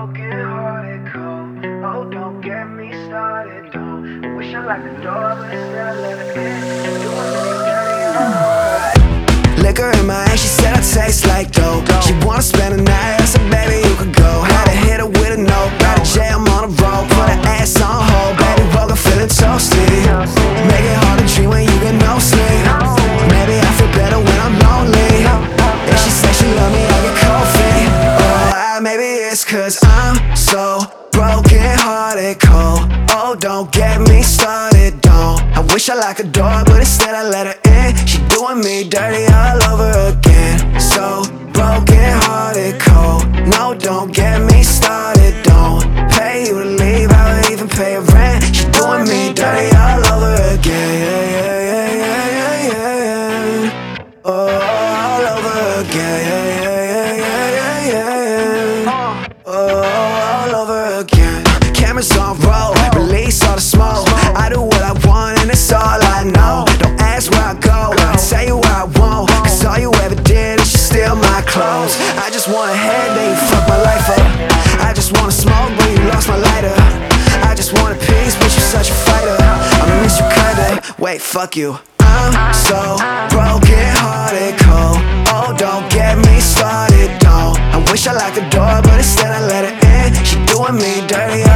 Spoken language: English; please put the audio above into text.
broken hearted cold. Oh, don't get me started, don't. I wish I locked the door, but instead I let her in. Doing me dirty, alright. Liquor in my hand, she said I taste like dope. She wanna spend the night, I said baby you could go. Had to hit her with a note, got a jam on the road. Put her ass on hold, baby woke up feeling toasty. Make it hard to dream when you get no sleep. Maybe I feel better when I'm lonely. If she says she love me, I get cold feet. Oh, maybe it's cause I'm so broken hearted cold. Oh, don't get me started, don't. I wish I locked the door, but instead I let her in. She doing me dirty all over again. So broken hearted cold. No, don't get me started, don't. Pay you to leave, I would even pay her rent. She doing me dirty all over again. Yeah, yeah, yeah, yeah, yeah, yeah. Oh, all over again. Yeah, yeah, yeah, yeah, yeah, yeah. Oh, all over again. Cameras on roll, release all the smoke. I do what I want and it's all I know. Don't ask where I go, I'll tell you where I won't. Cause all you ever did is just steal my clothes. I just want a head, then you fuck my life up. I just wanna smoke, but you lost my lighter. I just want a piece, but you're such a fighter. I miss you kinda, wait, fuck you. I'm so broken hearted cold. Oh, don't get me started, don't. I wish I locked the door, but instead I let her in. She doing me dirty